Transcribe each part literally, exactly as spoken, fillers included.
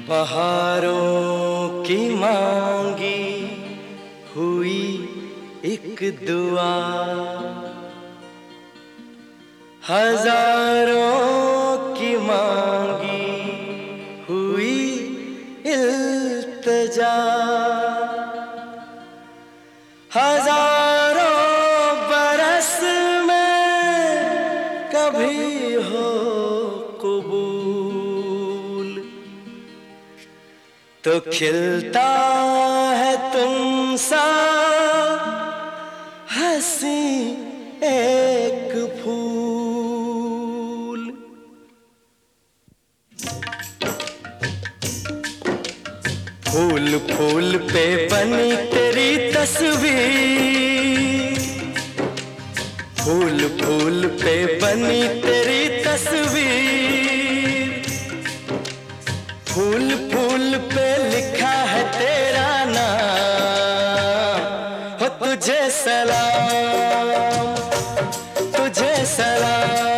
बहारों की मांगी हुई एक दुआ, हजारों की मांगी हुई इल्तिजा, हजारों बरस में कभी हो कबूल, तो खिलता है तुमसा हंसी एक फूल। फूल फूल पे बनी तेरी तस्वीर, फूल फूल पे बनी तेरी तस्वीर, फूल फूल पे लिखा है तेरा नाम। हो तुझे सलाम, तुझे सलाम।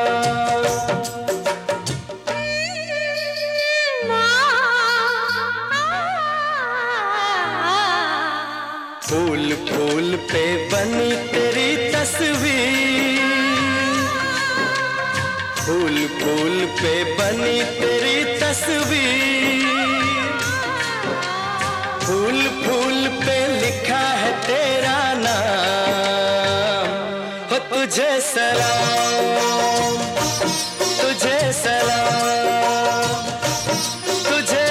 फूल फूल पे बनी तेरी तस्वीर, फूल फूल पे बनी तेरी तस्वीर, फूल फूल पे लिखा है तेरा नाम। हो तुझे सलाम, तुझे सलाम, तुझे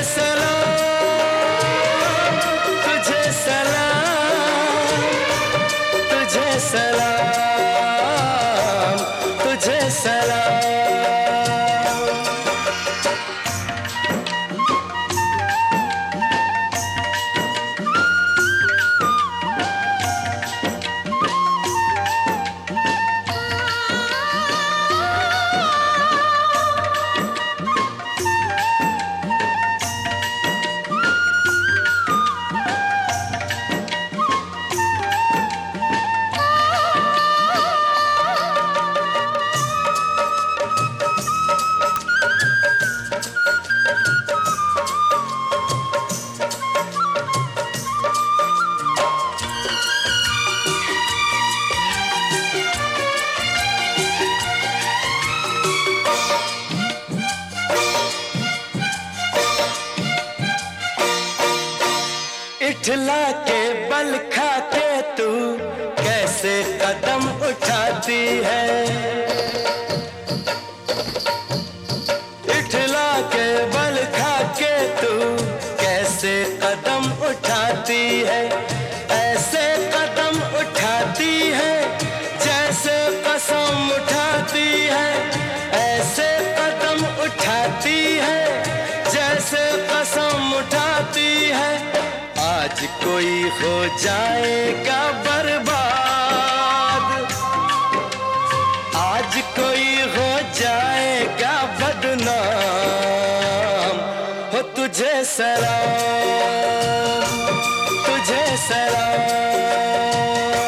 सलाम, तुझे सलाम, तुझे सलाम, तुझे सलाम। इठला के बल खा के तू कैसे कदम उठाती है, इठला के बल खा के तू कैसे कदम उठाती है। ऐसे कदम उठाती है जैसे कसम उठाती है, ऐसे कदम उठाती है जैसे कसम उठाती है। आज कोई हो जाएगा बर्बाद, आज कोई हो जाएगा बदनाम। हो तुझे सलाम, तुझे सलाम।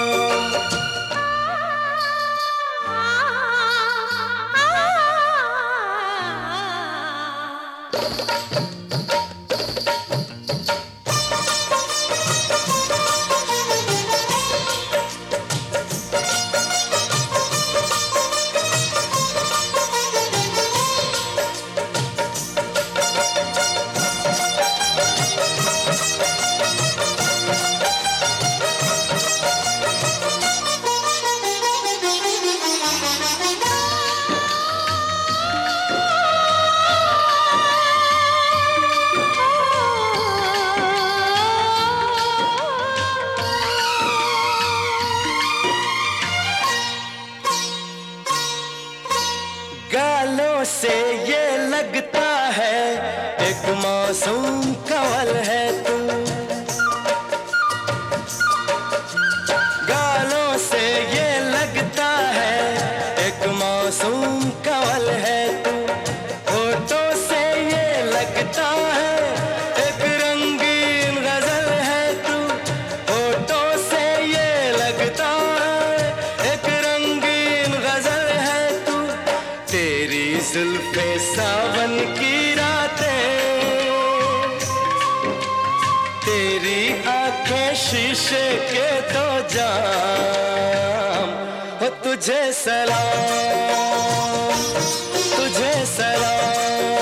गालों से ये लगता है एक मासूम कंवल है तू, गालों से ये लगता है एक मासूम कंवल है तू, होठों से ये लगता है एक रंगीन गजल है तू, होठों से ये लगता है एक रंगीन गजल है तू। तेरी जुल्फे सावन की रातें तेरी आंखें शीशे के दो जाम, हो तुझे सलाम, तुझे सलाम।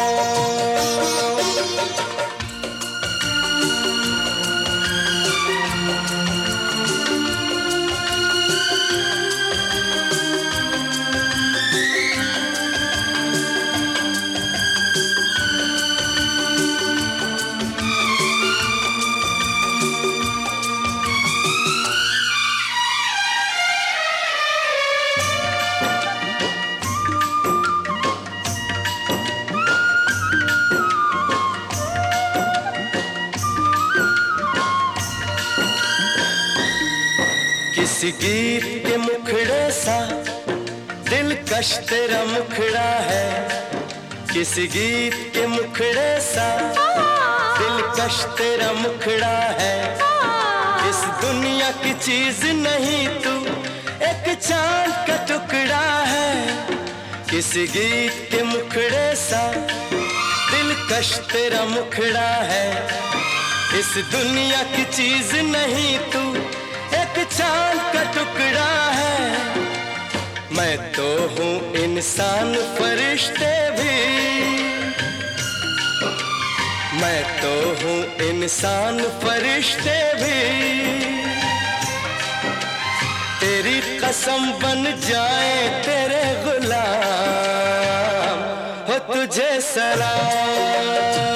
किसी गीत के मुखड़े सा दिलकश तेरा मुखड़ा है, किसी गीत के मुखड़े सा दिलकश तेरा मुखड़ा है। इस दुनिया की चीज नहीं तू एक चांद का टुकड़ा है, किसी गीत के मुखड़े सा दिलकश तेरा मुखड़ा है। इस दुनिया की चीज नहीं तू एक चांद का टुकड़ा है। मैं तो हूँ इंसान फरिश्ते भी, मैं तो हूँ इंसान फरिश्ते भी, तेरी कसम बन जाए तेरे गुलाम, हो तुझे सलाम।